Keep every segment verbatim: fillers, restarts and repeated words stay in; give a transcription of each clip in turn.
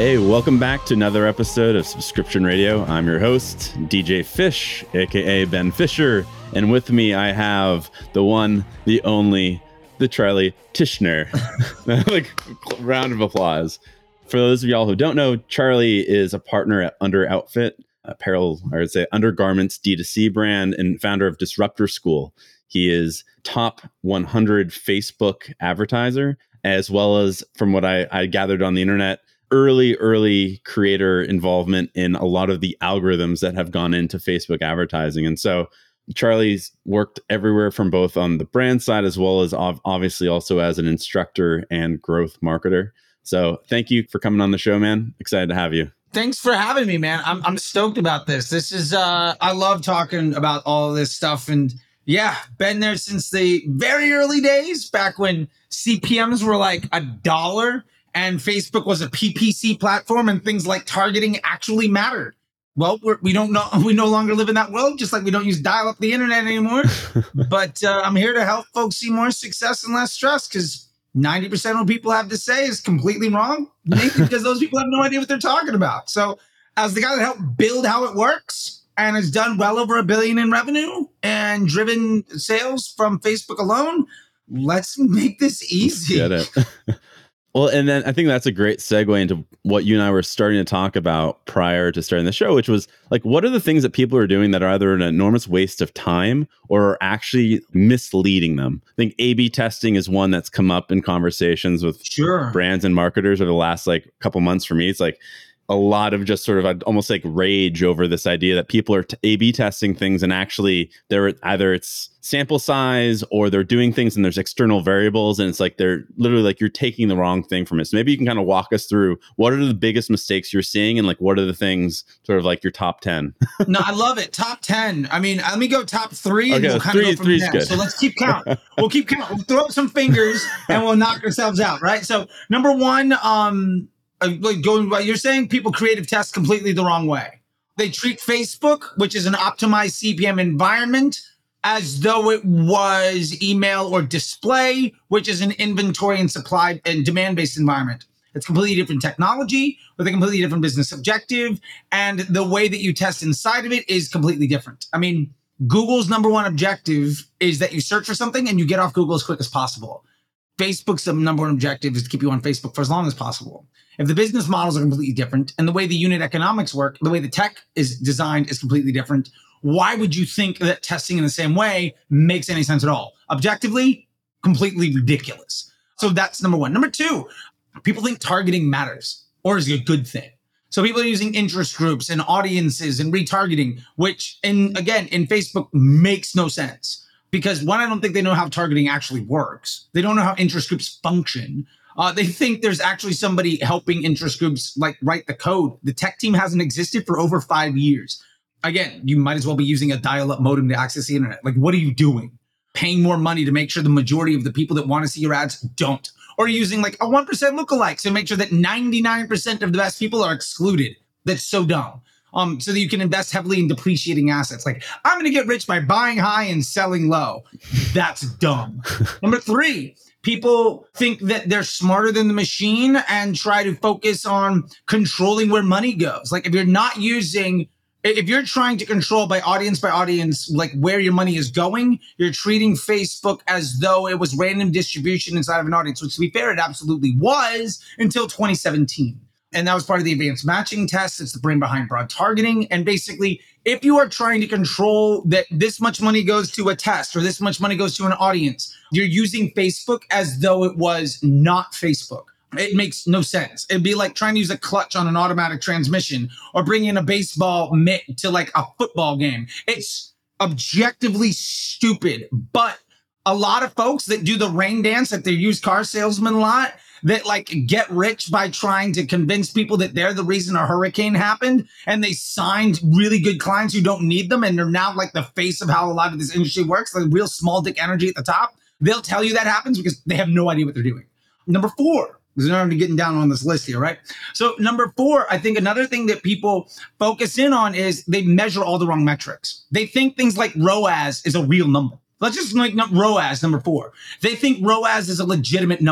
Hey, welcome back to another episode of Subscription Radio. I'm your host, D J Fish, aka Ben Fisher, and with me I have the one, the only, the Charlie Tishner. Like, round of applause. For those of y'all who don't know, Charlie is a partner at Under Outfit, apparel, or I'd say undergarments D two C brand, and founder of Disruptor School. He is top one hundred Facebook advertiser, as well as, from what I, I gathered on the internet, early, early creator involvement in a lot of the algorithms that have gone into Facebook advertising. And so Charlie's worked everywhere from both on the brand side as well as ov- obviously also as an instructor and growth marketer. So thank you for coming on the show, man. Excited to have you. Thanks for having me, man. I'm I'm stoked about this. This is, uh, I love talking about all of this stuff. And yeah, been there since the very early days, back when C P Ms were like a dollar and Facebook was a P P C platform and things like targeting actually mattered. Well, we're, we don't know, we no longer live in that world, just like we don't use dial up the internet anymore. But uh, I'm here to help folks see more success and less stress, because ninety percent of what people have to say is completely wrong, mainly because those people have no idea what they're talking about. So as the guy that helped build how it works and has done well over a billion in revenue and driven sales from Facebook alone, let's make this easy. Get it. Well, and then I think that's a great segue into what you and I were starting to talk about prior to starting the show, which was like, what are the things that people are doing that are either an enormous waste of time or are actually misleading them? I think A B testing is one that's come up in conversations with Sure. brands and marketers over the last like couple months for me. It's like a lot of just sort of I'd almost like rage over this idea that people are t- A B testing things and actually they're either it's sample size or they're doing things and there's external variables and it's like they're literally like you're taking the wrong thing from it. So maybe you can kind of walk us through what are the biggest mistakes you're seeing and like what are the things sort of like your top ten? No, I love it. Top ten. I mean, let me go top three and Okay, we'll kind three- of go from three's there. good. So let's keep count. We'll keep count. We'll throw up some fingers and we'll knock ourselves out, right? So number one, um, uh, like going by you're saying, people creative test completely the wrong way. They treat Facebook, which is an optimized C P M environment, as though it was email or display, which is an inventory and supply and demand-based environment. It's completely different technology with a completely different business objective. And the way that you test inside of it is completely different. I mean, Google's number one objective is that you search for something and you get off Google as quick as possible. Facebook's number one objective is to keep you on Facebook for as long as possible. If the business models are completely different and the way the unit economics work, the way the tech is designed is completely different, why would you think that testing in the same way makes any sense at all? Objectively, completely ridiculous. So that's number one. Number two, people think targeting matters or is a good thing. So people are using interest groups and audiences and retargeting, which, in again, in Facebook makes no sense. Because one, I don't think they know how targeting actually works. They don't know how interest groups function. Uh, they think there's actually somebody helping interest groups like write the code. The tech team hasn't existed for over five years. Again, you might as well be using a dial-up modem to access the internet. Like, what are you doing? Paying more money to make sure the majority of the people that want to see your ads don't. Or using like a one percent lookalike to make sure that ninety-nine percent of the best people are excluded. That's so dumb. Um, so that you can invest heavily in depreciating assets. Like, I'm going to get rich by buying high and selling low. That's dumb. Number three, people think that they're smarter than the machine and try to focus on controlling where money goes. Like, if you're not using, if you're trying to control by audience by audience, like where your money is going, you're treating Facebook as though it was random distribution inside of an audience, which to be fair, it absolutely was until twenty seventeen. And that was part of the advanced matching test. It's the brain behind broad targeting. And basically, if you are trying to control that this much money goes to a test or this much money goes to an audience, you're using Facebook as though it was not Facebook. It makes no sense. It'd be like trying to use a clutch on an automatic transmission or bring in a baseball mitt to like a football game. It's objectively stupid. But a lot of folks that do the rain dance, like their used car salesman lot, that like get rich by trying to convince people that they're the reason a hurricane happened, and they signed really good clients who don't need them, and they're now like the face of how a lot of this industry works, like real small dick energy at the top. They'll tell you that happens because they have no idea what they're doing. Number four, because we're already getting down on this list here, right? So number four, I think another thing that people focus in on is they measure all the wrong metrics. They think things like R O A S is a real number. Let's just make R O A S number four. They think R O A S is a legitimate number.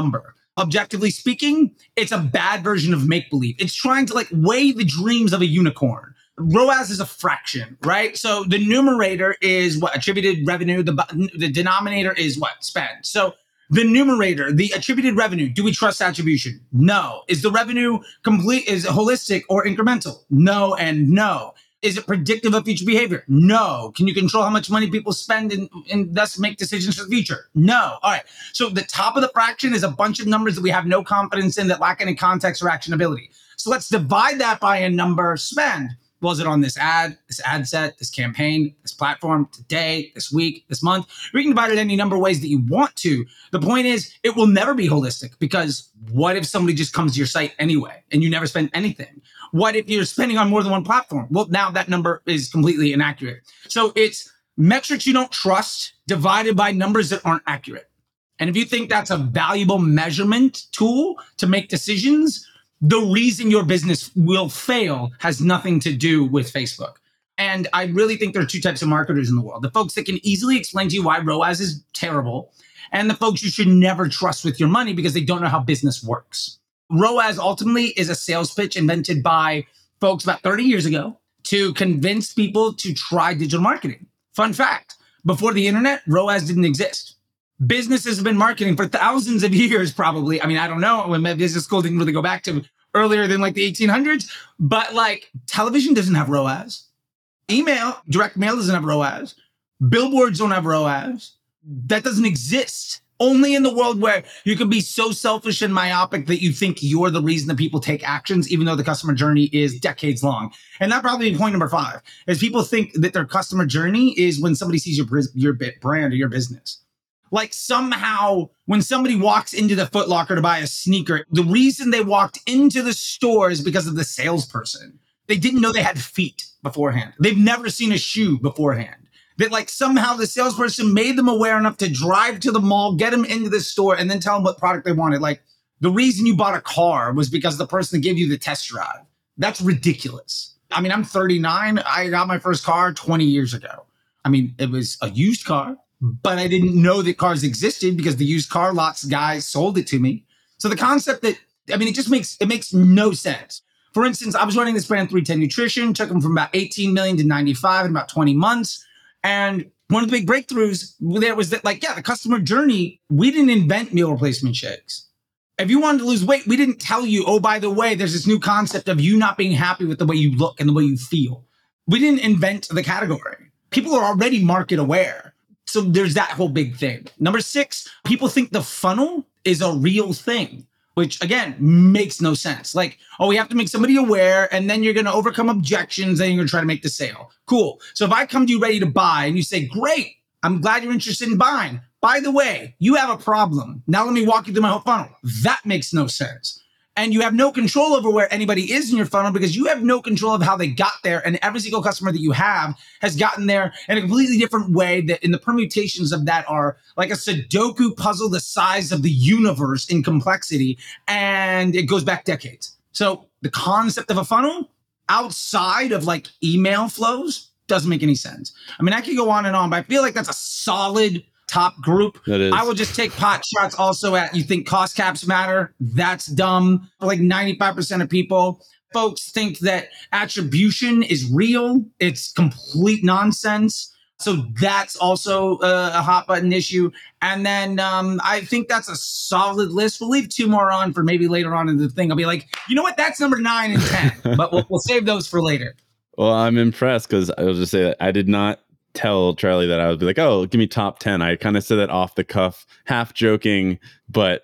objectively speaking, it's a bad version of make-believe. It's trying to like weigh the dreams of a unicorn. R O A S is a fraction, right? So the numerator is what? Attributed revenue. The, the denominator is what? Spend. So the numerator, the attributed revenue, do we trust attribution? No. Is the revenue complete? Is it holistic or incremental? No and no. Is it predictive of future behavior? No. Can you control how much money people spend and, and thus make decisions for the future? No. All right. So the top of the fraction is a bunch of numbers that we have no confidence in, that lack any context or actionability. So let's divide that by a number, spend. Was it on this ad, this ad set, this campaign, this platform, today, this week, this month? We can divide it any number of ways that you want to. The point is, it will never be holistic, because what if somebody just comes to your site anyway and you never spend anything? What if you're spending on more than one platform? Well, now that number is completely inaccurate. So it's metrics you don't trust divided by numbers that aren't accurate. And if you think that's a valuable measurement tool to make decisions, the reason your business will fail has nothing to do with Facebook. And I really think there are two types of marketers in the world. The folks that can easily explain to you why R O A S is terrible, and the folks you should never trust with your money because they don't know how business works. R O A S ultimately is a sales pitch invented by folks about thirty years ago to convince people to try digital marketing. Fun fact, before the internet, R O A S didn't exist. Businesses have been marketing for thousands of years, probably. I mean, I don't know when my business school didn't really go back to earlier than like the eighteen hundreds, but like television doesn't have R O A S. Email, direct mail doesn't have R O A S. Billboards don't have R O A S. That doesn't exist. Only in the world where you can be so selfish and myopic that you think you're the reason that people take actions, even though the customer journey is decades long. And that probably be point number five, is people think that their customer journey is when somebody sees your, your brand or your business. Like somehow when somebody walks into the Foot Locker to buy a sneaker, the reason they walked into the store is because of the salesperson. They didn't know they had feet beforehand. They've never seen a shoe beforehand. That like somehow the salesperson made them aware enough to drive to the mall, get them into the store, and then tell them what product they wanted. Like the reason you bought a car was because the person that gave you the test drive. That's ridiculous. I mean, I'm thirty-nine. I got my first car twenty years ago. I mean, it was a used car, but I didn't know that cars existed because the used car lots guy sold it to me. So the concept that, I mean, it just makes, it makes no sense. For instance, I was running this brand three ten Nutrition, took them from about eighteen million to ninety-five in about twenty months. And one of the big breakthroughs there was that, like, yeah, the customer journey, we didn't invent meal replacement shakes. If you wanted to lose weight, we didn't tell you, oh, by the way, there's this new concept of you not being happy with the way you look and the way you feel. We didn't invent the category. People are already market aware. So there's that whole big thing. Number six, people think the funnel is a real thing, which again, makes no sense. Like, oh, we have to make somebody aware and then you're going to overcome objections and you're going to try to make the sale. Cool. So if I come to you ready to buy and you say, great, I'm glad you're interested in buying. By the way, you have a problem. Now let me walk you through my whole funnel. That makes no sense. And you have no control over where anybody is in your funnel because you have no control of how they got there. And every single customer that you have has gotten there in a completely different way, that in the permutations of that are like a Sudoku puzzle the size of the universe in complexity. And it goes back decades. So the concept of a funnel outside of like email flows doesn't make any sense. I mean, I could go on and on, but I feel like that's a solid top group. That is. I will just take pot shots also at, you think cost caps matter? That's dumb. For like ninety-five percent of people, folks think that attribution is real. It's complete nonsense. So that's also a, a hot button issue. And then um, I think that's a solid list. We'll leave two more on for maybe later on in the thing. I'll be like, you know what? That's number nine and ten, but we'll, we'll save those for later. Well, I'm impressed because I will just say that I did not tell Charlie that I would be like, oh, give me top ten. I kind of said that off the cuff, half joking, but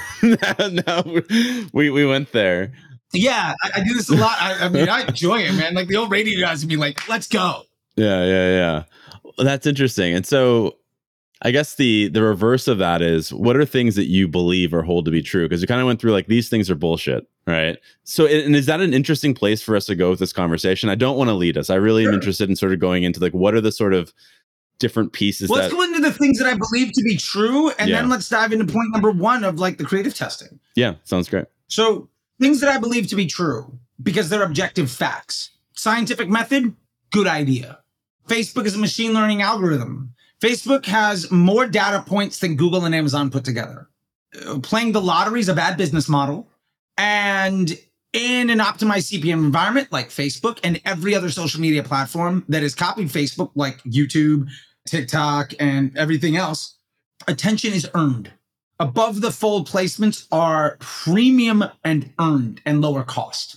now we, we went there. Yeah, I, I do this a lot. I, I mean, I enjoy it, man. Like the old radio guys would be like, let's go. Yeah, yeah, yeah. Well, that's interesting. And so I guess the the reverse of that is, what are things that you believe or hold to be true? Because you kind of went through like, these things are bullshit, right? So, and is that an interesting place for us to go with this conversation? I don't want to lead us. I really Sure. am interested in sort of going into like, what are the sort of different pieces Well, that... let's go into the things that I believe to be true, and Yeah. then let's dive into point number one of like the creative testing. Yeah, sounds great. So things that I believe to be true because they're objective facts. Scientific method, good idea. Facebook is a machine learning algorithm. Facebook has more data points than Google and Amazon put together. uh, playing the lottery is a bad business model. And in an optimized C P M environment like Facebook and every other social media platform that has copied Facebook, like YouTube, TikTok, and everything else, attention is earned. Above the fold placements are premium and earned and lower cost.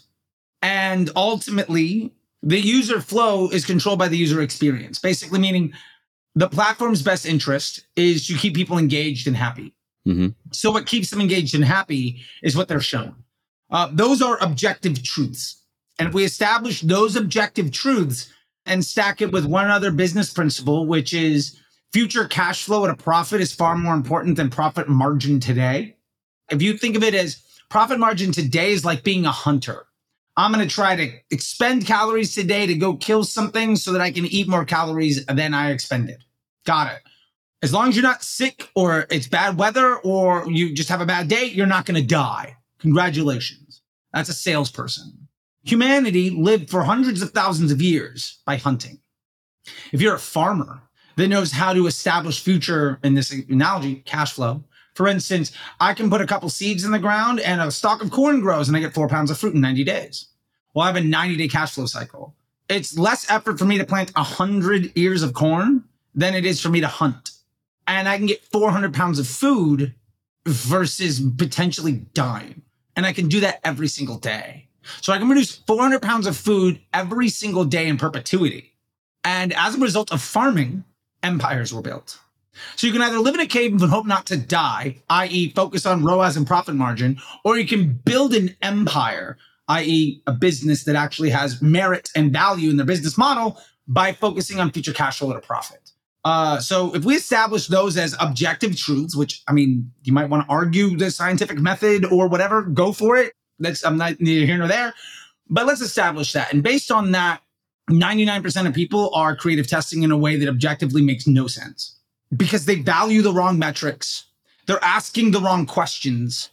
And ultimately, the user flow is controlled by the user experience, basically meaning the platform's best interest is to keep people engaged and happy. Mm-hmm. So what keeps them engaged and happy is what they're shown. Uh, those are objective truths. And if we establish those objective truths and stack it with one other business principle, which is future cash flow at a profit is far more important than profit margin today. If you think of it as profit margin today is like being a hunter. I'm going to try to expend calories today to go kill something so that I can eat more calories than I expended. Got it. As long as you're not sick or it's bad weather or you just have a bad day, you're not going to die. Congratulations. That's a salesperson. Humanity lived for hundreds of thousands of years by hunting. If you're a farmer that knows how to establish future, in this analogy, cash flow, for instance, I can put a couple seeds in the ground and a stalk of corn grows and I get four pounds of fruit in ninety days. Well, I have a ninety day cash flow cycle. It's less effort for me to plant one hundred ears of corn than it is for me to hunt. And I can get four hundred pounds of food versus potentially dying. And I can do that every single day. So I can produce four hundred pounds of food every single day in perpetuity. And as a result of farming, empires were built. So you can either live in a cave and hope not to die, that is focus on R O A S and profit margin, or you can build an empire, that is a business that actually has merit and value in their business model by focusing on future cash flow at a profit. Uh, so if we establish those as objective truths, which, I mean, you might want to argue the scientific method or whatever, go for it. That's, I'm not neither here nor there, but let's establish that. And based on that, ninety-nine percent of people are creative testing in a way that objectively makes no sense because they value the wrong metrics. They're asking the wrong questions,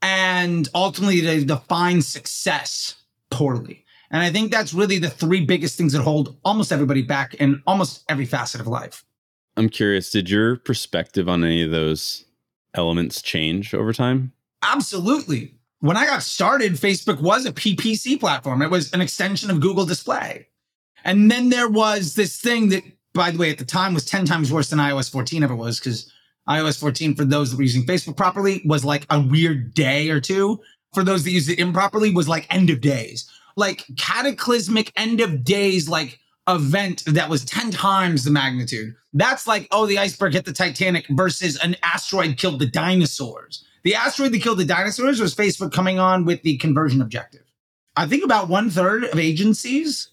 and ultimately they define success poorly. And I think that's really the three biggest things that hold almost everybody back in almost every facet of life. I'm curious, did your perspective on any of those elements change over time? Absolutely. When I got started, Facebook was a P P C platform. It was an extension of Google Display. And then there was this thing that, by the way, at the time was ten times worse than i O S fourteen ever was, because i O S fourteen, for those that were using Facebook properly, was like a weird day or two. For those that used it improperly, was like end of days. Like cataclysmic end of days, like event that was ten times the magnitude. That's like, oh, the iceberg hit the Titanic versus an asteroid killed the dinosaurs. The asteroid that killed the dinosaurs was Facebook coming on with the conversion objective. I think about one third of agencies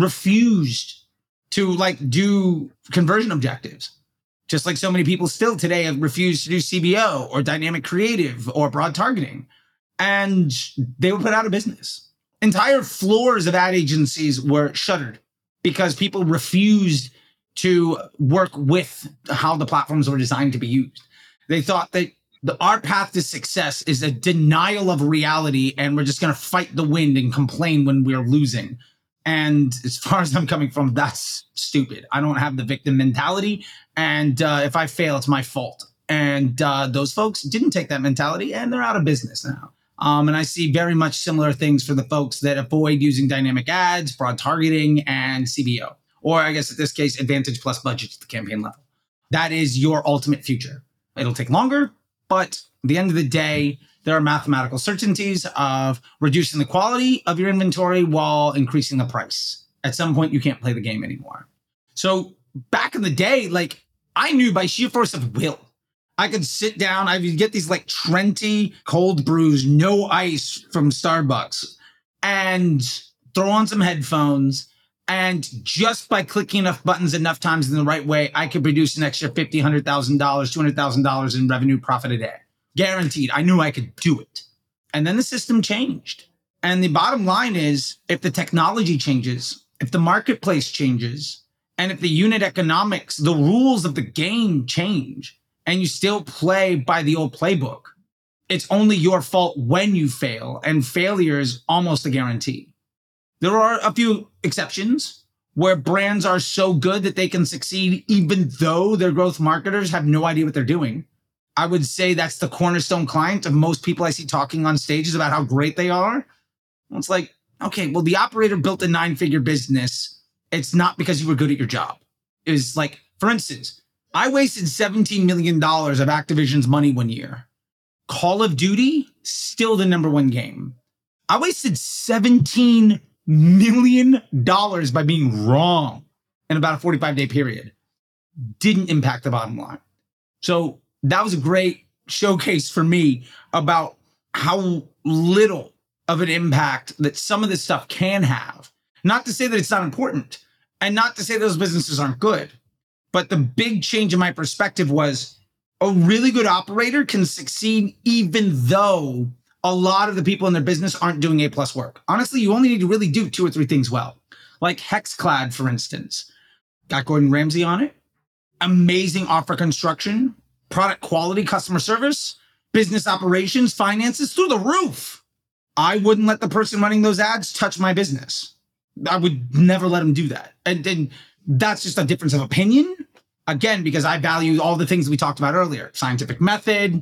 refused to like do conversion objectives. Just like so many people still today have refused to do C B O or dynamic creative or broad targeting. And they were put out of business. Entire floors of ad agencies were shuttered because people refused to work with how the platforms were designed to be used. They thought that the, our path to success is a denial of reality, and we're just going to fight the wind and complain when we're losing. And as far as I'm coming from, that's stupid. I don't have the victim mentality. And uh, if I fail, it's my fault. And uh, those folks didn't take that mentality, and they're out of business now. Um, and I see very much similar things for the folks that avoid using dynamic ads, broad targeting, and C B O. Or I guess in this case, Advantage plus budget at the campaign level. That is your ultimate future. It'll take longer, but at the end of the day, there are mathematical certainties of reducing the quality of your inventory while increasing the price. At some point, you can't play the game anymore. So back in the day, like I knew by sheer force of will, I could sit down, I would get these like Trenti cold brews, no ice from Starbucks, and throw on some headphones. And just by clicking enough buttons enough times in the right way, I could produce an extra fifty thousand dollars, one hundred thousand dollars, two hundred thousand dollars in revenue profit a day. Guaranteed. I knew I could do it. And then the system changed. And the bottom line is, if the technology changes, if the marketplace changes, and if the unit economics, the rules of the game change, and you still play by the old playbook, it's only your fault when you fail. And failure is almost a guarantee. There are a few exceptions where brands are so good that they can succeed even though their growth marketers have no idea what they're doing. I would say that's the cornerstone client of most people I see talking on stages about how great they are. Well, it's like, okay, well, the operator built a nine-figure business. It's not because you were good at your job. It was like, for instance, I wasted seventeen million dollars of Activision's money one year. Call of Duty, still the number one game. I wasted seventeen million dollars by being wrong in about a forty-five day period. Didn't impact the bottom line. So that was a great showcase for me about how little of an impact that some of this stuff can have. Not to say that it's not important and not to say those businesses aren't good. But the big change in my perspective was a really good operator can succeed even though a lot of the people in their business aren't doing A plus work. Honestly, you only need to really do two or three things well. Like Hexclad, for instance. Got Gordon Ramsay on it. Amazing offer construction, product quality, customer service, business operations, finances through the roof. I wouldn't let the person running those ads touch my business. I would never let them do that. And, and that's just a difference of opinion. Again, because I value all the things we talked about earlier, scientific method,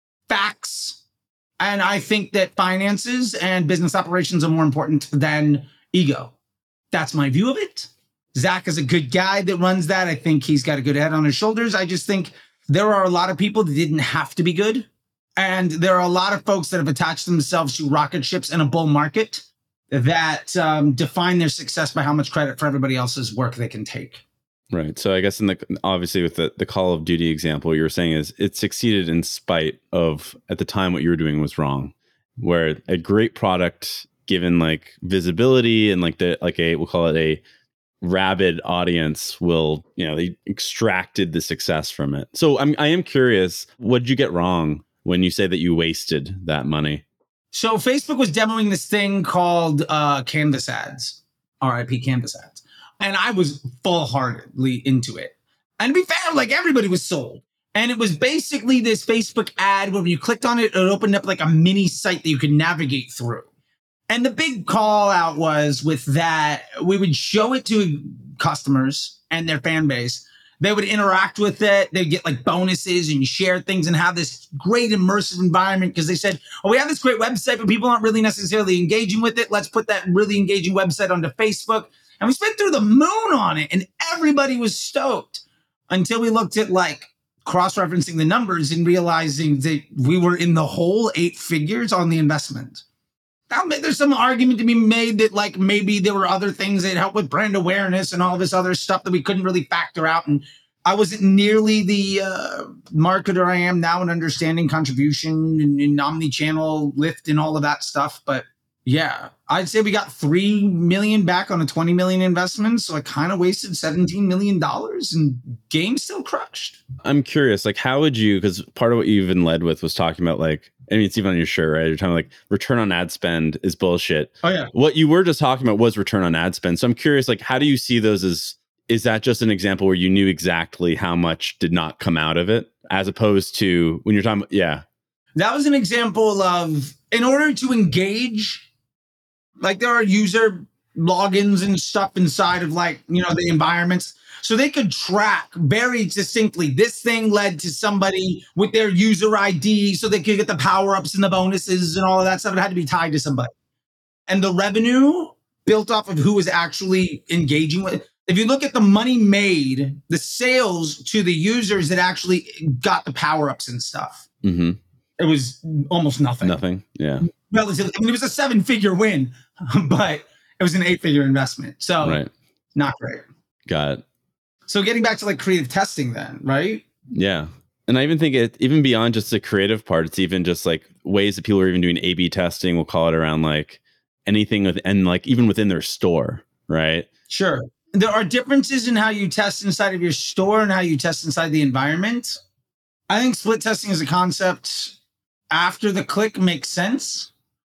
facts. And I think that finances and business operations are more important than ego. That's my view of it. Zach is a good guy that runs that. I think he's got a good head on his shoulders. I just think there are a lot of people that didn't have to be good. And there are a lot of folks that have attached themselves to rocket ships in a bull market that um, define their success by how much credit for everybody else's work they can take. Right. So I guess in the obviously with the, the Call of Duty example, what you were saying is it succeeded in spite of at the time what you were doing was wrong. Where a great product given like visibility and like the like a we'll call it a rabid audience will, you know, they extracted the success from it. So I'm I am curious, what did you get wrong when you say that you wasted that money? So Facebook was demoing this thing called uh, Canvas ads, R I P Canvas ads. And I was full-heartedly into it. And to be fair, like everybody was sold. And it was basically this Facebook ad where when you clicked on it, it opened up like a mini site that you could navigate through. And the big call out was with that, we would show it to customers and their fan base. They would interact with it. They'd get like bonuses and share things and have this great immersive environment because they said, oh, we have this great website, but people aren't really necessarily engaging with it. Let's put that really engaging website onto Facebook. And we spent through the moon on it and everybody was stoked until we looked at like cross-referencing the numbers and realizing that we were in the whole eight figures on the investment. Now, there's some argument to be made that like maybe there were other things that helped with brand awareness and all this other stuff that we couldn't really factor out. And I wasn't nearly the uh, marketer I am now in understanding contribution and, and omni-channel lift and all of that stuff. But yeah, I'd say we got three million back on a twenty million investment. So I kind of wasted seventeen million dollars and game still crushed. I'm curious, like, how would you, because part of what you even led with was talking about like, I mean, it's even on your shirt, right? You're talking like return on ad spend is bullshit. Oh, yeah. What you were just talking about was return on ad spend. So I'm curious, like, how do you see those as, is that just an example where you knew exactly how much did not come out of it as opposed to when you're talking, yeah. That was an example of, in order to engage, like there are user logins and stuff inside of like, you know, the environments. So they could track very distinctly, this thing led to somebody with their user I D so they could get the power-ups and the bonuses and all of that stuff. It had to be tied to somebody. And the revenue built off of who was actually engaging with it. If you look at the money made, the sales to the users that actually got the power-ups and stuff, mm-hmm. it was almost nothing. Nothing, yeah. Relatively, I mean, it was a seven-figure win, but it was an eight-figure investment. So right. Not great. Got it. So getting back to like creative testing then, right? Yeah. And I even think it, even beyond just the creative part, it's even just like ways that people are even doing A B testing. We'll call it around like anything with, and like even within their store, right? Sure. There are differences in how you test inside of your store and how you test inside the environment. I think split testing as a concept after the click makes sense.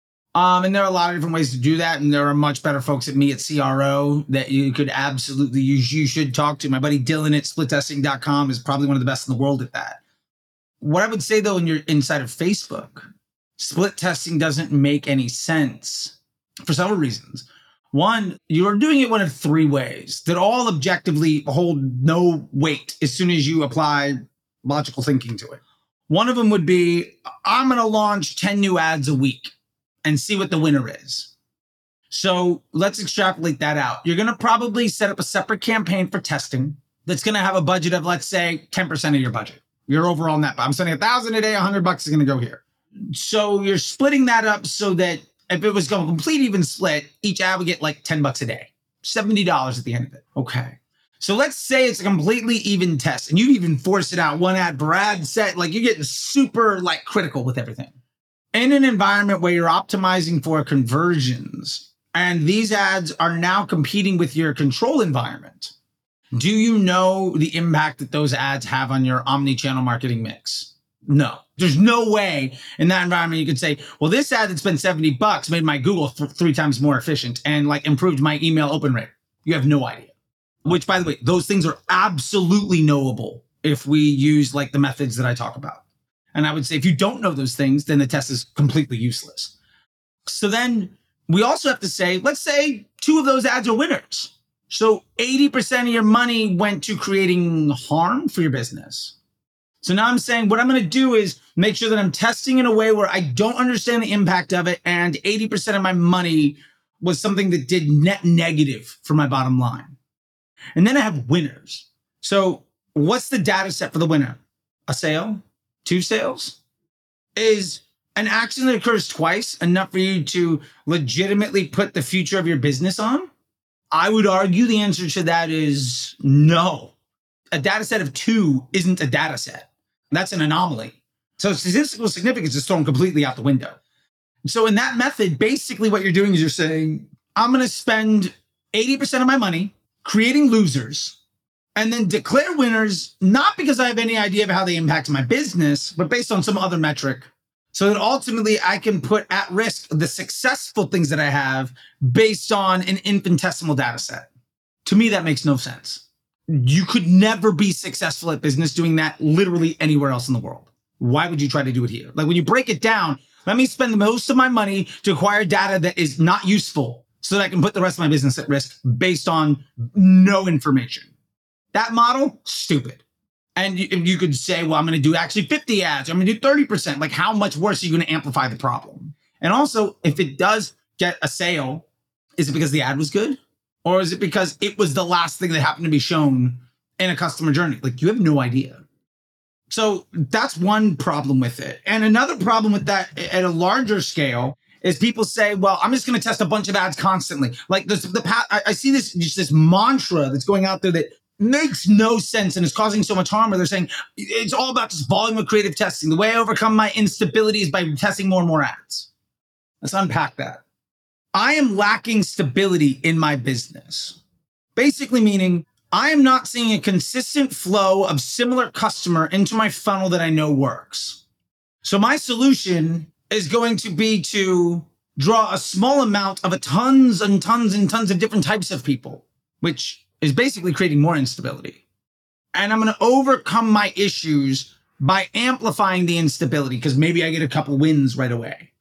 Um, and there are a lot of different ways to do that. And there are much better folks at me at C R O that you could absolutely use. You should talk to. My buddy Dylan at split testing dot com is probably one of the best in the world at that. What I would say, though, when you're inside of Facebook, split testing doesn't make any sense for several reasons. One, you're doing it one of three ways that all objectively hold no weight as soon as you apply logical thinking to it. One of them would be, I'm going to launch ten new ads a week and see what the winner is. So let's extrapolate that out. You're going to probably set up a separate campaign for testing that's going to have a budget of, let's say, ten percent of your budget. Your overall net. I'm spending a thousand a day, a hundred bucks is going to go here. So you're splitting that up so that if it was going to complete even split, each ad would get like ten bucks a day, seventy dollars at the end of it. Okay. So let's say it's a completely even test and you even force it out one ad per ad set, like you're getting super like critical with everything. In an environment where you're optimizing for conversions and these ads are now competing with your control environment, do you know the impact that those ads have on your omni-channel marketing mix? No, there's no way in that environment you could say, well, this ad that spent seventy bucks made my Google th- three times more efficient and like improved my email open rate. You have no idea. Which, by the way, those things are absolutely knowable if we use like the methods that I talk about. And I would say if you don't know those things, then the test is completely useless. So then we also have to say, let's say two of those ads are winners. So eighty percent of your money went to creating harm for your business. So now I'm saying what I'm going to do is make sure that I'm testing in a way where I don't understand the impact of it. And eighty percent of my money was something that did net negative for my bottom line. And then I have winners. So what's the data set for the winner? A sale? Two sales? Is an action that occurs twice enough for you to legitimately put the future of your business on? I would argue the answer to that is no. A data set of two isn't a data set. That's an anomaly. So statistical significance is thrown completely out the window. So in that method, basically what you're doing is you're saying, I'm going to spend eighty percent of my money creating losers and then declare winners, not because I have any idea of how they impact my business, but based on some other metric, so that ultimately I can put at risk the successful things that I have based on an infinitesimal data set. To me, that makes no sense. You could never be successful at business doing that literally anywhere else in the world. Why would you try to do it here? Like when you break it down, let me spend most of my money to acquire data that is not useful so that I can put the rest of my business at risk based on no information. That model, stupid. And you, you could say, well, I'm going to do actually fifty ads. I'm going to do thirty percent. Like how much worse are you going to amplify the problem? And also, if it does get a sale, is it because the ad was good? Or is it because it was the last thing that happened to be shown in a customer journey? Like you have no idea. So that's one problem with it. And another problem with that at a larger scale is people say, well, I'm just going to test a bunch of ads constantly. Like this, the I, I see this, just this mantra that's going out there that makes no sense and is causing so much harm, where they're saying it's all about just volume of creative testing. The way I overcome my instability is by testing more and more ads. Let's unpack that. I am lacking stability in my business. Basically meaning I am not seeing a consistent flow of similar customer into my funnel that I know works. So my solution is going to be to draw a small amount of a tons and tons and tons of different types of people, which is basically creating more instability. And I'm going to overcome my issues by amplifying the instability because maybe I get a couple wins right away.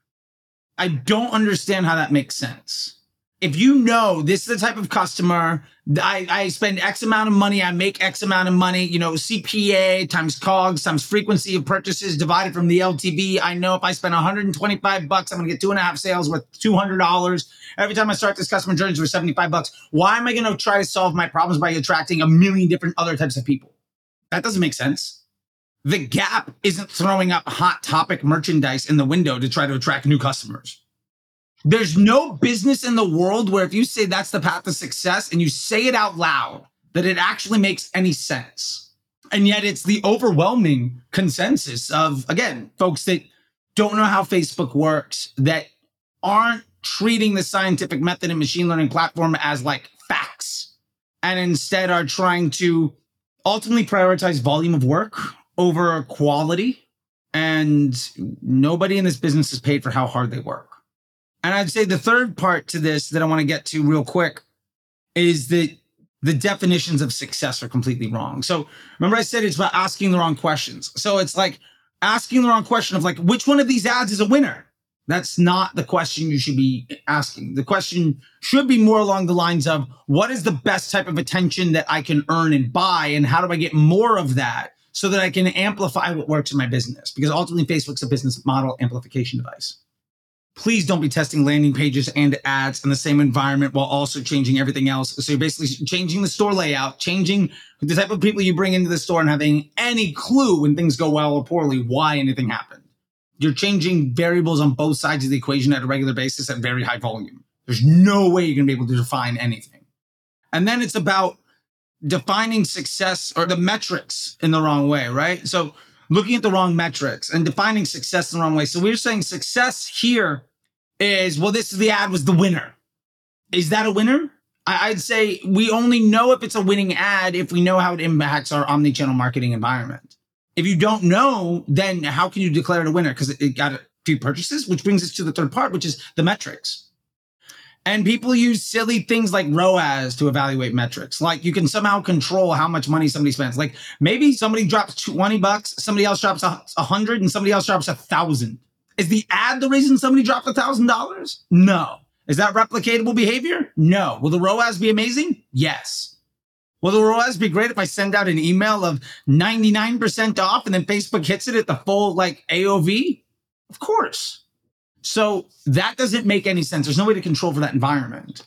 I don't understand how that makes sense. If you know this is the type of customer, I, I spend X amount of money, I make X amount of money, you know, C P A times C O G S times frequency of purchases divided from the L T V. I know if I spend one hundred twenty-five bucks, I'm going to get two and a half sales worth two hundred dollars. Every time I start this customer journey for seventy-five bucks, why am I going to try to solve my problems by attracting a million different other types of people? That doesn't make sense. The Gap isn't throwing up hot topic merchandise in the window to try to attract new customers. There's no business in the world where if you say that's the path to success and you say it out loud, that it actually makes any sense. And yet it's the overwhelming consensus of, again, folks that don't know how Facebook works, that aren't treating the scientific method and machine learning platform as like facts, and instead are trying to ultimately prioritize volume of work over quality. And nobody in this business is paid for how hard they work. And I'd say the third part to this that I want to get to real quick is that the definitions of success are completely wrong. So remember I said it's about asking the wrong questions. So it's like asking the wrong question of like, which one of these ads is a winner? That's not the question you should be asking. The question should be more along the lines of what is the best type of attention that I can earn and buy, and how do I get more of that so that I can amplify what works in my business, because ultimately Facebook's a business model amplification device. Please don't be testing landing pages and ads in the same environment while also changing everything else. So you're basically changing the store layout, changing the type of people you bring into the store, and having any clue when things go well or poorly why anything happened. You're changing variables on both sides of the equation at a regular basis at very high volume. There's no way you're going to be able to define anything. And then it's about defining success or the metrics in the wrong way, right? So looking at the wrong metrics and defining success in the wrong way. So we're saying success here is, well, this is the ad was the winner. Is that a winner? I, I'd say we only know if it's a winning ad if we know how it impacts our omnichannel marketing environment. If you don't know, then how can you declare it a winner? Because it, it got a few purchases, which brings us to the third part, which is the metrics. And people use silly things like R O A S to evaluate metrics. Like you can somehow control how much money somebody spends. Like maybe somebody drops twenty bucks, somebody else drops a, a hundred, and somebody else drops a thousand. Is the ad the reason somebody dropped a thousand dollars? No. Is that replicatable behavior? No. Will the R O A S be amazing? Yes. Will the R O A S be great if I send out an email of ninety-nine percent off and then Facebook hits it at the full like A O V? Of course. So that doesn't make any sense. There's no way to control for that environment.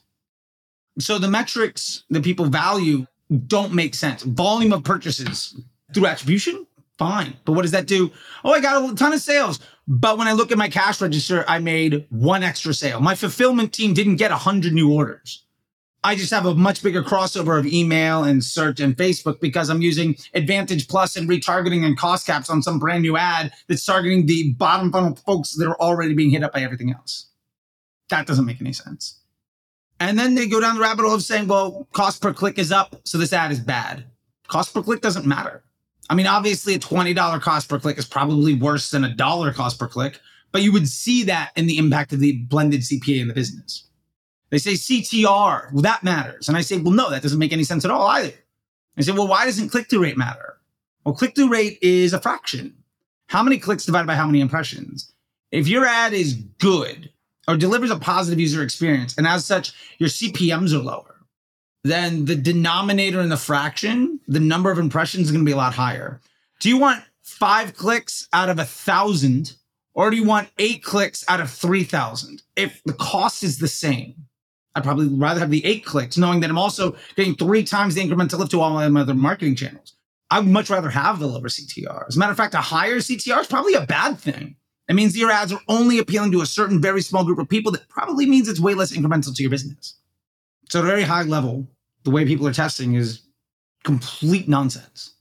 So the metrics that people value don't make sense. Volume of purchases through attribution, fine. But what does that do? Oh, I got a ton of sales. But when I look at my cash register, I made one extra sale. My fulfillment team didn't get one hundred new orders. I just have a much bigger crossover of email and search and Facebook because I'm using Advantage Plus and retargeting and cost caps on some brand new ad that's targeting the bottom funnel folks that are already being hit up by everything else. That doesn't make any sense. And then they go down the rabbit hole of saying, well, cost per click is up, so this ad is bad. Cost per click doesn't matter. I mean, obviously a twenty dollars cost per click is probably worse than a dollar cost per click, but you would see that in the impact of the blended C P A in the business. They say C T R, well, that matters. And I say, well, no, that doesn't make any sense at all either. I say, well, why doesn't click-through rate matter? Well, click-through rate is a fraction. How many clicks divided by how many impressions? If your ad is good or delivers a positive user experience, and as such, your C P Ms are lower, then the denominator in the fraction, the number of impressions is going to be a lot higher. Do you want five clicks out of a thousand, or do you want eight clicks out of three thousand? If the cost is the same, I'd probably rather have the eight clicks, knowing that I'm also getting three times the incremental lift to all my other marketing channels. I would much rather have the lower C T R. As a matter of fact, a higher C T R is probably a bad thing. It means your ads are only appealing to a certain very small group of people. That probably means it's way less incremental to your business. So at a very high level, the way people are testing is complete nonsense.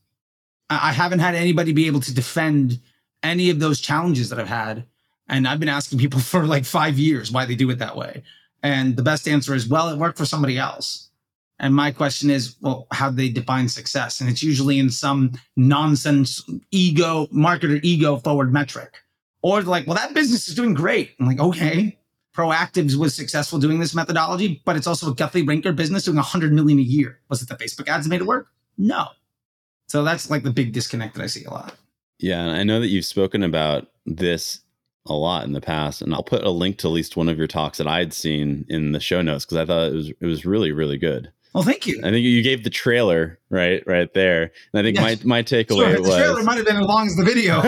I haven't had anybody be able to defend any of those challenges that I've had. And I've been asking people for like five years why they do it that way. And the best answer is, well, it worked for somebody else. And my question is, well, how do they define success? And it's usually in some nonsense ego, marketer ego forward metric. Or like, well, that business is doing great. I'm like, okay, Proactives was successful doing this methodology, but it's also a Guthrie Rinker business doing one hundred million a year. Was it the Facebook ads that made it work? No. So that's like the big disconnect that I see a lot. Yeah, and I know that you've spoken about this a lot in the past, and I'll put a link to at least one of your talks that I'd seen in the show notes because I thought it was it was really, really good. Well, thank you. I think you gave the trailer right right there. And I think yes. my, my takeaway sure, was... The trailer might have been as long as the video.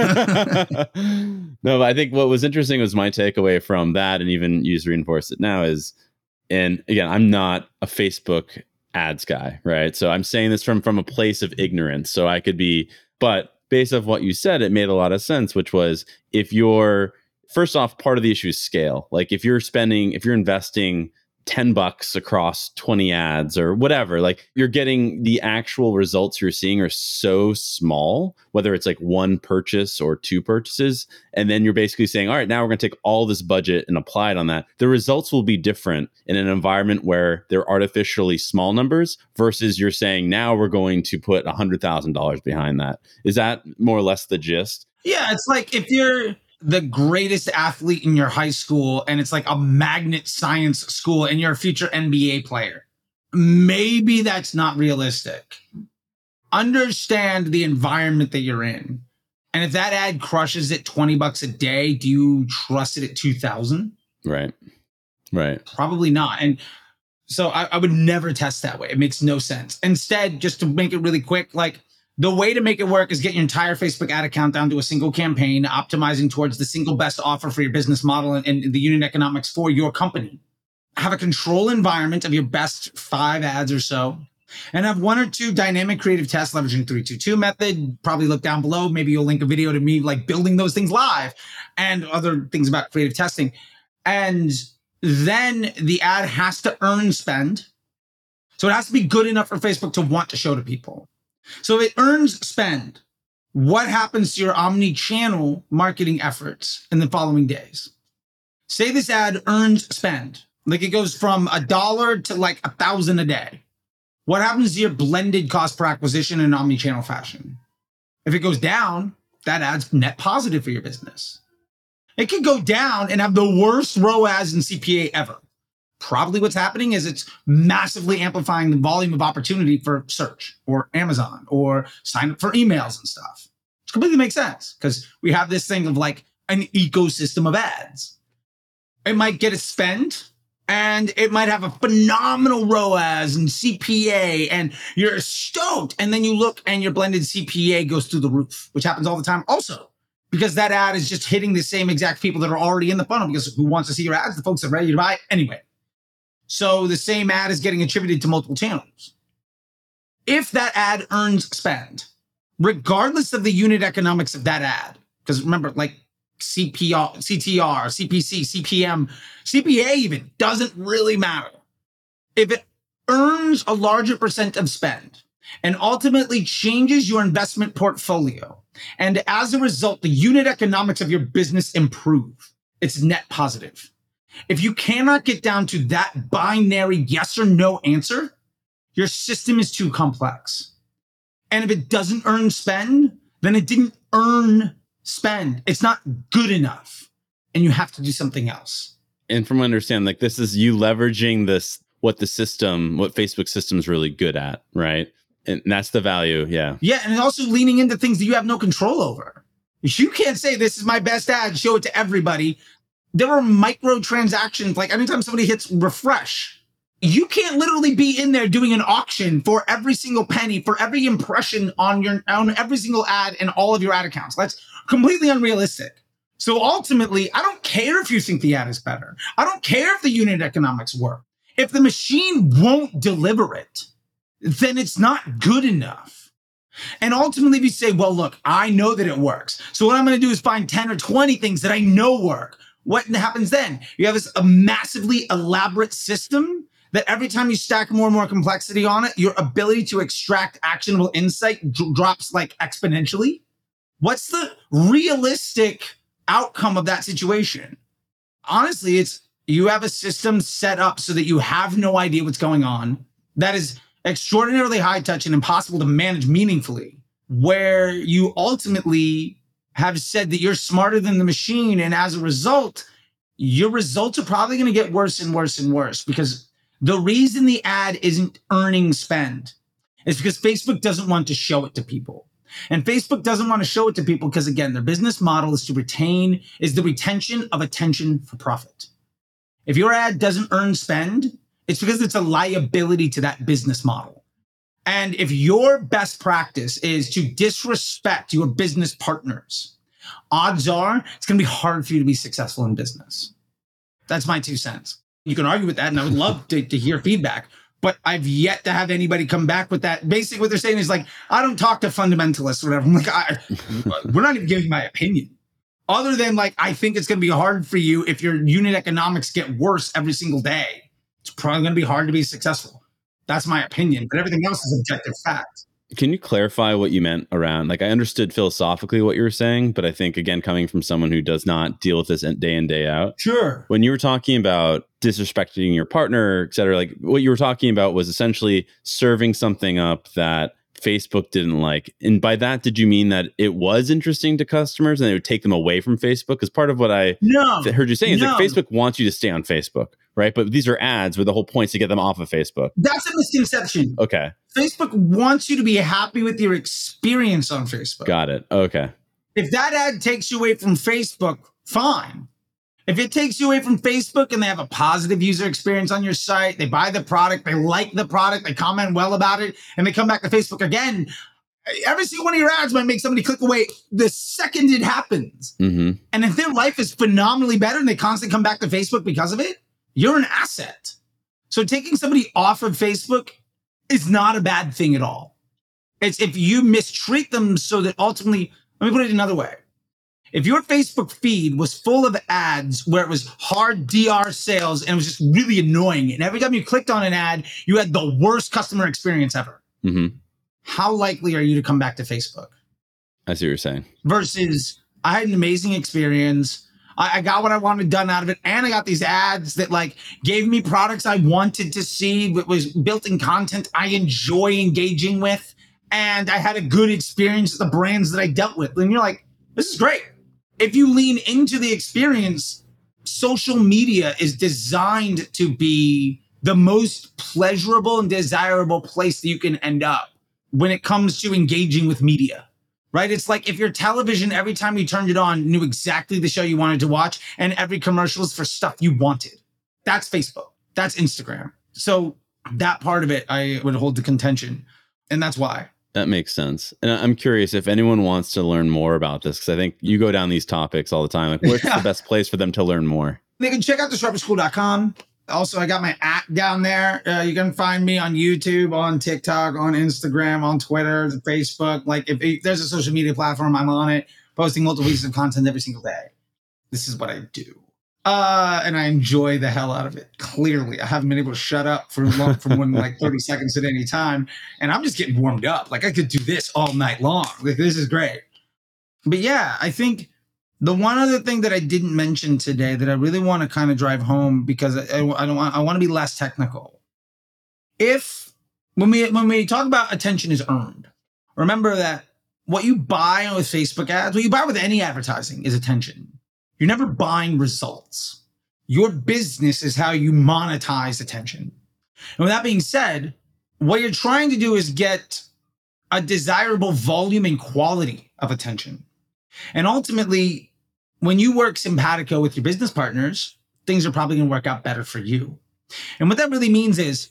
No, but I think what was interesting was my takeaway from that, and even you just reinforced it now, is, and again, I'm not a Facebook ads guy, right? So I'm saying this from, from a place of ignorance. So I could be, but based off what you said, it made a lot of sense, which was if you're, first off, part of the issue is scale. Like if you're spending, if you're investing ten bucks across twenty ads or whatever, like you're getting the actual results you're seeing are so small, whether it's like one purchase or two purchases. And then you're basically saying, all right, now we're going to take all this budget and apply it on that. The results will be different in an environment where they're artificially small numbers versus you're saying, now we're going to put one hundred thousand dollars behind that. Is that more or less the gist? Yeah, it's like if you're the greatest athlete in your high school and it's like a magnet science school and you're a future N B A player, maybe that's not realistic. Understand the environment that you're in. And if that ad crushes it twenty bucks a day, do you trust it at two thousand? Right. Right. Probably not. And so I, I would never test that way. It makes no sense. Instead, just to make it really quick, like The way to make it work is get your entire Facebook ad account down to a single campaign, optimizing towards the single best offer for your business model and, and the unit economics for your company. Have a control environment of your best five ads or so, and have one or two dynamic creative tests leveraging three two two method. Probably look down below. Maybe you'll link a video to me like building those things live and other things about creative testing. And then the ad has to earn spend. So it has to be good enough for Facebook to want to show to people. So if it earns spend, what happens to your omni-channel marketing efforts in the following days? Say this ad earns spend, like it goes from a dollar to like a thousand a day. What happens to your blended cost per acquisition in omni-channel fashion? If it goes down, that ad's net positive for your business. It could go down and have the worst R O A S and C P A ever. Probably what's happening is it's massively amplifying the volume of opportunity for search or Amazon or sign up for emails and stuff. Which completely makes sense because we have this thing of like an ecosystem of ads. It might get a spend and it might have a phenomenal R O A S and C P A and you're stoked. And then you look and your blended C P A goes through the roof, which happens all the time also. Because that ad is just hitting the same exact people that are already in the funnel because who wants to see your ads? The folks that are ready to buy it anyway. So the same ad is getting attributed to multiple channels. If that ad earns spend, regardless of the unit economics of that ad, because remember, like C P R, C T R, C P C, C P M, C P A even doesn't really matter. If it earns a larger percent of spend and ultimately changes your investment portfolio, and as a result, the unit economics of your business improve, it's net positive. If you cannot get down to that binary yes or no answer, your system is too complex. And if it doesn't earn spend, then it didn't earn spend. It's not good enough. And you have to do something else. And from what I understand, like this is you leveraging this, what the system, what Facebook system is really good at, right? And that's the value. Yeah. Yeah. And also leaning into things that you have no control over. You can't say this is my best ad, show it to everybody. There are micro transactions. Like anytime somebody hits refresh, you can't literally be in there doing an auction for every single penny, for every impression on your on every single ad in all of your ad accounts. That's completely unrealistic. So ultimately, I don't care if you think the ad is better. I don't care if the unit economics work. If the machine won't deliver it, then it's not good enough. And ultimately, if you say, well, look, I know that it works. So what I'm going to do is find ten or twenty things that I know work. What happens then? You have this a massively elaborate system that every time you stack more and more complexity on it, your ability to extract actionable insight d- drops like exponentially. What's the realistic outcome of that situation? Honestly, it's you have a system set up so that you have no idea what's going on. That is extraordinarily high touch and impossible to manage meaningfully, where you ultimately have said that you're smarter than the machine. And as a result, your results are probably going to get worse and worse and worse because the reason the ad isn't earning spend is because Facebook doesn't want to show it to people. And Facebook doesn't want to show it to people because, again, their business model is to retain, is the retention of attention for profit. If your ad doesn't earn spend, it's because it's a liability to that business model. And if your best practice is to disrespect your business partners, odds are it's going to be hard for you to be successful in business. That's my two cents. You can argue with that, and I would love to, to hear feedback, but I've yet to have anybody come back with that. Basically, what they're saying is like, I don't talk to fundamentalists or whatever. I'm like, I, we're not even giving my opinion. Other than like, I think it's going to be hard for you if your unit economics get worse every single day. It's probably going to be hard to be successful. That's my opinion, but everything else is objective fact. Can you clarify what you meant around, like I understood philosophically what you were saying, but I think, again, coming from someone who does not deal with this day in, day out. Sure. When you were talking about disrespecting your partner, et cetera, like what you were talking about was essentially serving something up that Facebook didn't like. And by that, did you mean that it was interesting to customers and they would take them away from Facebook? Because part of what I no, heard you saying is no. like Facebook wants you to stay on Facebook, right? But these are ads where the whole point is to get them off of Facebook. That's a misconception. Okay. Facebook wants you to be happy with your experience on Facebook. Got it. Okay. If that ad takes you away from Facebook, fine. If it takes you away from Facebook and they have a positive user experience on your site, they buy the product, they like the product, they comment well about it, and they come back to Facebook again, Every single one of your ads might make somebody click away the second it happens. Mm-hmm. And if their life is phenomenally better and they constantly come back to Facebook because of it, you're an asset. So taking somebody off of Facebook is not a bad thing at all. It's if you mistreat them so that ultimately, let me put it another way. If your Facebook feed was full of ads where it was hard D R sales and it was just really annoying, and every time you clicked on an ad, you had the worst customer experience ever, Mm-hmm. how likely are you to come back to Facebook? I see what you're saying. Versus, I had an amazing experience. I, I got what I wanted done out of it. And I got these ads that like gave me products I wanted to see, that was built in content I enjoy engaging with. And I had a good experience with the brands that I dealt with. And you're like, this is great. If you lean into the experience, social media is designed to be the most pleasurable and desirable place that you can end up when it comes to engaging with media, right? It's like if your television, every time you turned it on, knew exactly the show you wanted to watch, and every commercial is for stuff you wanted. That's Facebook. That's Instagram. So that part of it, I would hold to contention. And that's why. That makes sense. And I'm curious if anyone wants to learn more about this, because I think you go down these topics all the time. Like, what's Yeah. the best place for them to learn more? They can check out disruptor school dot com. Also, I got my app down there. Uh, you can find me on YouTube, on TikTok, on Instagram, on Twitter, Facebook. Like if, if there's a social media platform, I'm on it, posting multiple pieces of content every single day. This is what I do. Uh, and I enjoy the hell out of it. Clearly, I haven't been able to shut up for long, for more than like thirty seconds at any time. And I'm just getting warmed up. Like I could do this all night long. Like this is great. But yeah, I think the one other thing that I didn't mention today that I really want to kind of drive home, because I, I don't want, I want to be less technical. If when we when we talk about attention is earned, remember that what you buy with Facebook ads, what you buy with any advertising is attention. You're never buying results. Your business is how you monetize attention. And with that being said, what you're trying to do is get a desirable volume and quality of attention. And ultimately, when you work simpatico with your business partners, things are probably going to work out better for you. And what that really means is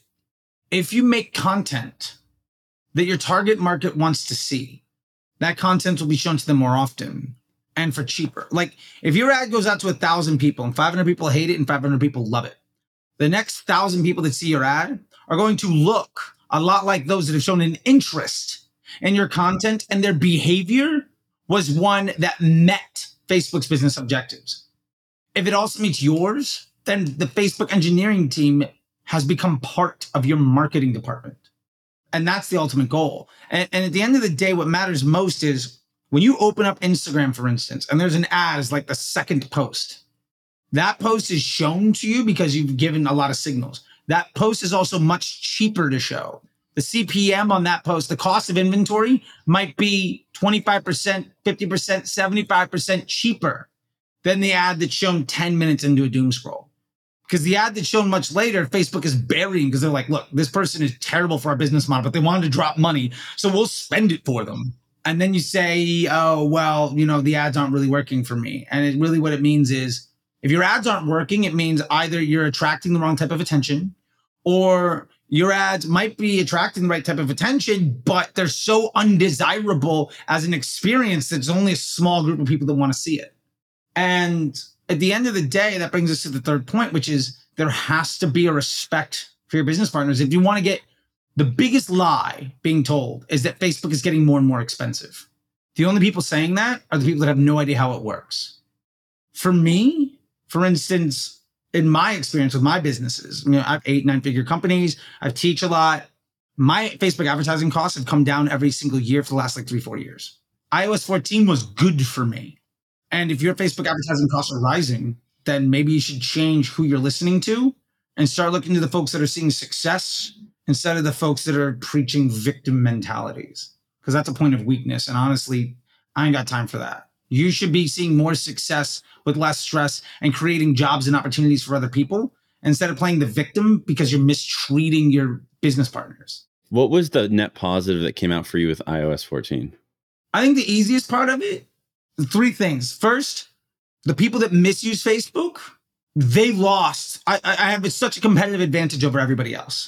if you make content that your target market wants to see, that content will be shown to them more often and for cheaper. Like if your ad goes out to a thousand people and five hundred people hate it and five hundred people love it, the next thousand people that see your ad are going to look a lot like those that have shown an interest in your content, and their behavior was one that met Facebook's business objectives. If it also meets yours, then the Facebook engineering team has become part of your marketing department. And that's the ultimate goal. And, and at the end of the day, what matters most is when you open up Instagram, for instance, and there's an ad as like the second post, that post is shown to you because you've given a lot of signals. That post is also much cheaper to show. The C P M on that post, the cost of inventory might be twenty-five percent, fifty percent, seventy-five percent cheaper than the ad that's shown ten minutes into a doom scroll. Because the ad that's shown much later, Facebook is burying because they're like, look, this person is terrible for our business model, but they wanted to drop money, so we'll spend it for them. And then you say, oh, well, you know, the ads aren't really working for me. And it really what it means is if your ads aren't working, it means either you're attracting the wrong type of attention, or your ads might be attracting the right type of attention, but they're so undesirable as an experience that there's only a small group of people that want to see it. And at the end of the day, that brings us to the third point, which is there has to be a respect for your business partners. If you want to get the biggest lie being told is that Facebook is getting more and more expensive. The only people saying that are the people that have no idea how it works. For me, for instance, in my experience with my businesses, you know, I have eight, nine figure companies. I teach a lot. My Facebook advertising costs have come down every single year for the last like three, four years. i O S fourteen was good for me. And if your Facebook advertising costs are rising, then maybe you should change who you're listening to and start looking to the folks that are seeing success instead of the folks that are preaching victim mentalities, because that's a point of weakness. And honestly, I ain't got time for that. You should be seeing more success with less stress and creating jobs and opportunities for other people instead of playing the victim because you're mistreating your business partners. What was the net positive that came out for you with i O S fourteen? I think the easiest part of it, three things. First, the people that misuse Facebook, they lost. I, I have such a competitive advantage over everybody else.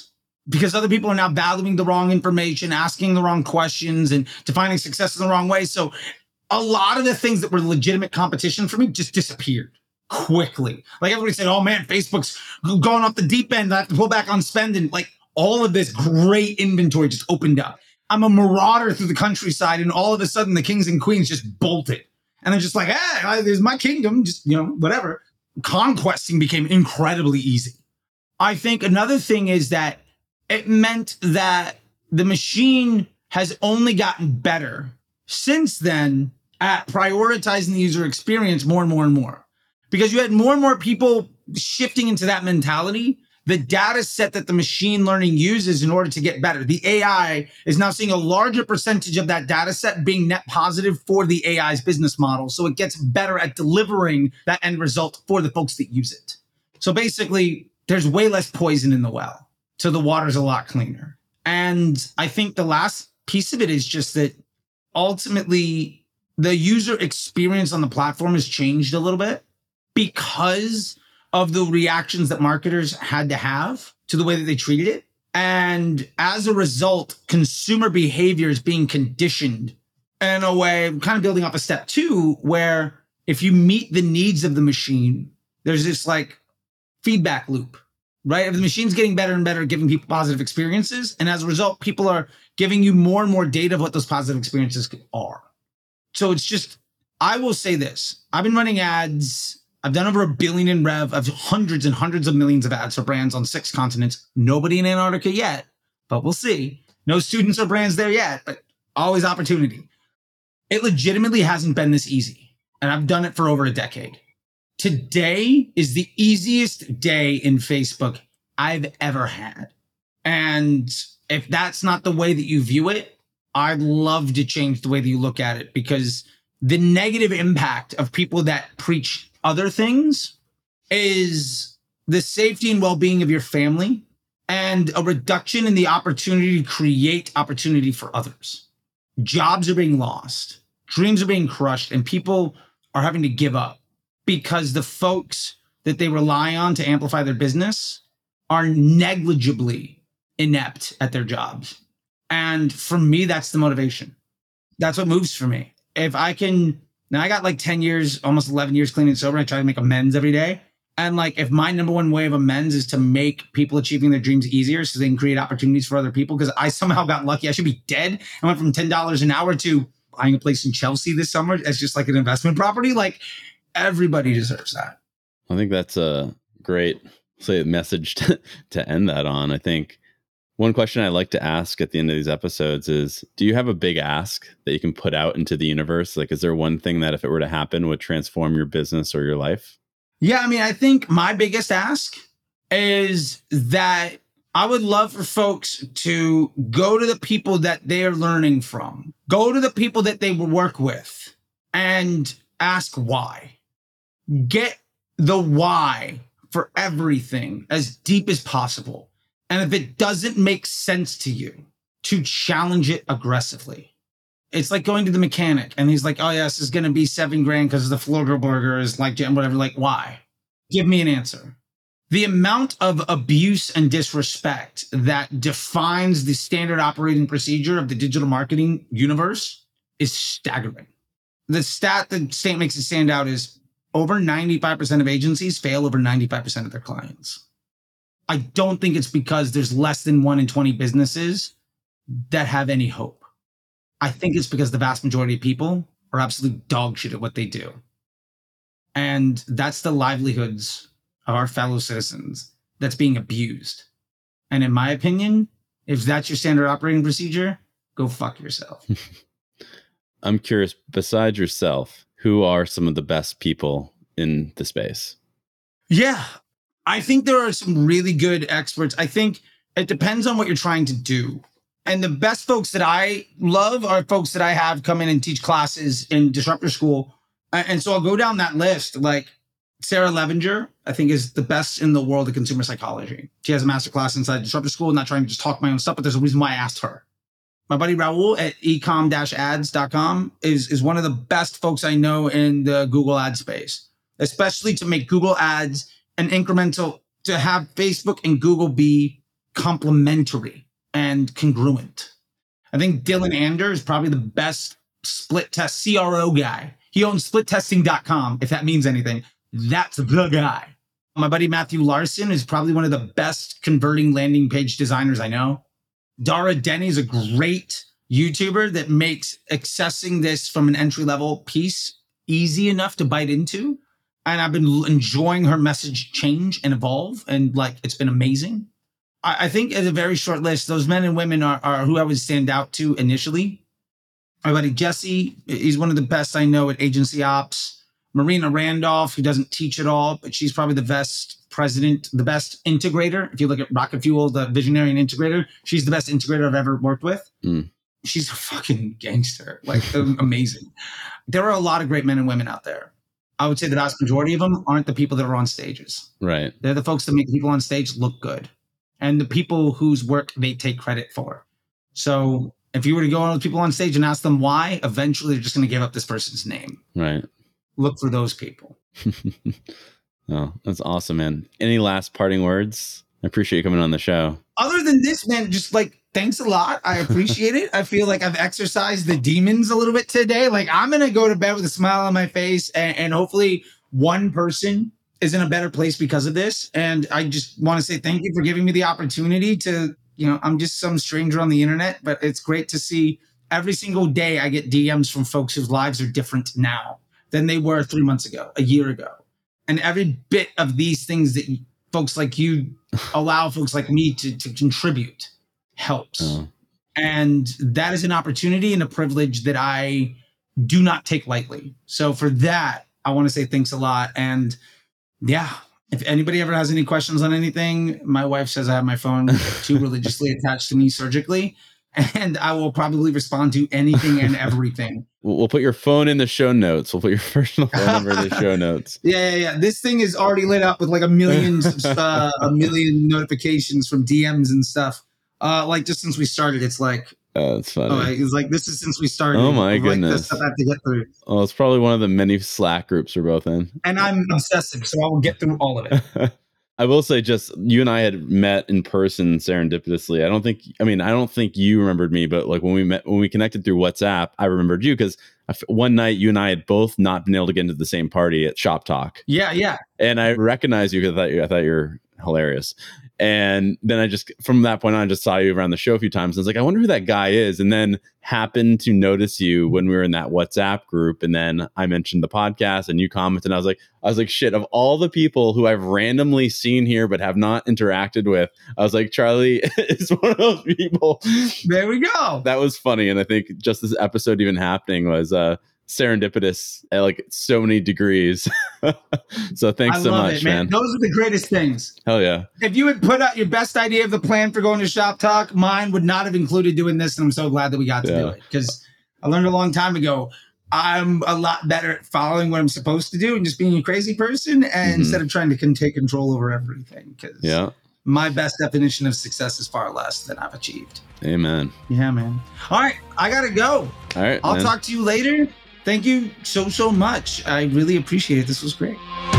because other people are now valuing the wrong information, asking the wrong questions, and defining success in the wrong way. So a lot of the things that were legitimate competition for me just disappeared quickly. Like everybody said, oh man, Facebook's going off the deep end. I have to pull back on spending. Like all of this great inventory just opened up. I'm a marauder through the countryside, and all of a sudden the kings and queens just bolted. And they're just like, hey, there's my kingdom, just, you know, whatever. Conquesting became incredibly easy. I think another thing is that it meant that the machine has only gotten better since then at prioritizing the user experience more and more and more. Because you had more and more people shifting into that mentality. The data set that the machine learning uses in order to get better, the A I is now seeing a larger percentage of that data set being net positive for the A I's business model. So it gets better at delivering that end result for the folks that use it. So basically, there's way less poison in the well. So the water's a lot cleaner. And I think the last piece of it is just that ultimately the user experience on the platform has changed a little bit because of the reactions that marketers had to have to the way that they treated it. And as a result, consumer behavior is being conditioned in a way, kind of building off a step two, where if you meet the needs of the machine, there's this like feedback loop, right? If the machine's getting better and better at giving people positive experiences, and as a result, people are giving you more and more data of what those positive experiences are. So it's just, I will say this, I've been running ads, I've done over a billion in rev. I've hundreds and hundreds of millions of ads for brands on six continents. Nobody in Antarctica yet, but we'll see. No students or brands there yet, but always opportunity. It legitimately hasn't been this easy. And I've done it for over a decade. Today is the easiest day in Facebook I've ever had. And if that's not the way that you view it, I'd love to change the way that you look at it, because the negative impact of people that preach other things is the safety and well-being of your family and a reduction in the opportunity to create opportunity for others. Jobs are being lost, dreams are being crushed, and people are having to give up because the folks that they rely on to amplify their business are negligibly inept at their jobs. And for me, that's the motivation. That's what moves for me. If I can, now I got like ten years, almost eleven years clean and sober. I try to make amends every day. And like, if my number one way of amends is to make people achieving their dreams easier so they can create opportunities for other people, because I somehow got lucky. I should be dead. I went from ten dollars an hour to buying a place in Chelsea this summer as just like an investment property. Like, everybody deserves that. I think that's a great say message to, to end that on. I think one question I like to ask at the end of these episodes is, do you have a big ask that you can put out into the universe? Like, is there one thing that if it were to happen would transform your business or your life? Yeah, I mean, I think my biggest ask is that I would love for folks to go to the people that they are learning from, go to the people that they work with, and ask why. Get the why for everything as deep as possible. And if it doesn't make sense to you, to challenge it aggressively. It's like going to the mechanic and he's like, oh, yes, it's going to be seven grand because the Flurger is like, whatever. Like, why? Give me an answer. The amount of abuse and disrespect that defines the standard operating procedure of the digital marketing universe is staggering. The stat that state makes it stand out is over ninety-five percent of agencies fail over ninety-five percent of their clients. I don't think it's because there's less than one in twenty businesses that have any hope. I think it's because the vast majority of people are absolute dog shit at what they do. And that's the livelihoods of our fellow citizens that's being abused. And in my opinion, if that's your standard operating procedure, go fuck yourself. I'm curious, besides yourself, who are some of the best people in the space? Yeah. I think there are some really good experts. I think it depends on what you're trying to do. And the best folks that I love are folks that I have come in and teach classes in Disruptor School. And so I'll go down that list. Like Sarah Levinger, I think, is the best in the world of consumer psychology. She has a masterclass inside Disruptor School. I'm not trying to just talk my own stuff, but there's a reason why I asked her. My buddy Raul at ecom dash ads dot com is, is one of the best folks I know in the Google ad space, especially to make Google ads an incremental, to have Facebook and Google be complementary and congruent. I think Dylan Ander is probably the best split test C R O guy. He owns split testing dot com, if that means anything. That's the guy. My buddy Matthew Larson is probably one of the best converting landing page designers I know. Dara Denny is a great YouTuber that makes accessing this from an entry-level piece easy enough to bite into. And I've been enjoying her message change and evolve. And like, it's been amazing. I, I think as a very short list, those men and women are, are who I would stand out to initially. My buddy Jesse, he's one of the best I know at agency ops. Marina Randolph, who doesn't teach at all, but she's probably the best president, the best integrator. If you look at Rocket Fuel, the visionary and integrator, she's the best integrator I've ever worked with. Mm. She's a fucking gangster, like amazing. There are a lot of great men and women out there. I would say the vast majority of them aren't the people that are on stages. Right. They're the folks that make people on stage look good and the people whose work they take credit for. So if you were to go on with people on stage and ask them why, eventually they're just going to give up this person's name. Right. Look for those people. Oh, that's awesome, man. Any last parting words? I appreciate you coming on the show. Other than this, man, just like, thanks a lot. I appreciate it. I feel like I've exercised the demons a little bit today. Like I'm going to go to bed with a smile on my face and, and hopefully one person is in a better place because of this. And I just want to say thank you for giving me the opportunity to, you know, I'm just some stranger on the internet, but it's great to see every single day I get D Ms from folks whose lives are different now than they were three months ago, a year ago. And every bit of these things that folks like you allow folks like me to, to contribute helps. Oh. And that is an opportunity and a privilege that I do not take lightly. So for that, I want to say thanks a lot. And yeah, if anybody ever has any questions on anything, my wife says I have my phone too religiously attached to me surgically, and I will probably respond to anything and everything. We'll put your phone in the show notes. We'll put your personal phone number in the show notes. Yeah, yeah, yeah. This thing is already lit up with like a million, uh, a million notifications from D Ms and stuff. Uh, like just since we started, it's like, oh, that's funny. Oh, it's like this is since we started. Oh my like, goodness! This stuff I have to get through. Oh, it's probably one of the many Slack groups we're both in. And I'm obsessive, so I will get through all of it. I will say, just you and I had met in person serendipitously. I don't think, I mean, I don't think you remembered me, but like when we met, when we connected through WhatsApp, I remembered you because one night you and I had both not been able to get into the same party at Shop Talk. Yeah, yeah. And I recognized you because I thought you, I thought you were hilarious. And then I just, from that point on, I just saw you around the show a few times. I was like, I wonder who that guy is. And then happened to notice you when we were in that WhatsApp group. And then I mentioned the podcast and you commented. And I was like, I was like, shit, of all the people who I've randomly seen here but have not interacted with, I was like, Charlie is one of those people. There we go. That was funny. And I think just this episode even happening was uh, serendipitous at like so many degrees. So thanks I so love much, it, man. man. Those are the greatest things. Hell yeah. If you had put out your best idea of the plan for going to Shop Talk, mine would not have included doing this. And I'm so glad that we got to Yeah. do it because I learned a long time ago. I'm a lot better at following what I'm supposed to do and just being a crazy person and Mhm. instead of trying to can take control over everything. Because Yeah. my best definition of success is far less than I've achieved. Amen. Yeah, man. All right. I got to go. All right. I'll man. talk to you later. Thank you so, so much. I really appreciate it. This was great.